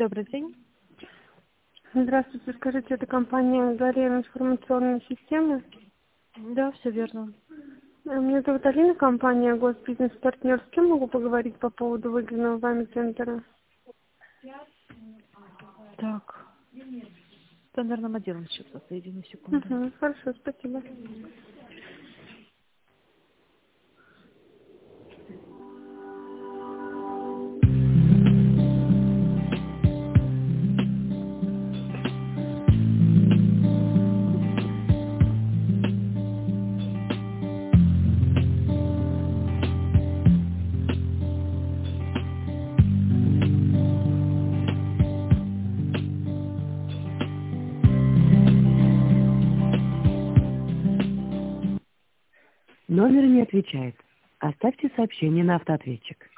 Добрый день. Здравствуйте, скажите, это компания «Гарем информационные системы»? Да, все верно. Меня зовут Алина, компания «Госбизнес-партнер». С кем могу поговорить по поводу выделенного вами центра? Так, с тендерным отделом сейчас соединю, секунду. Хорошо, спасибо. Номер не отвечает. Оставьте сообщение на автоответчик.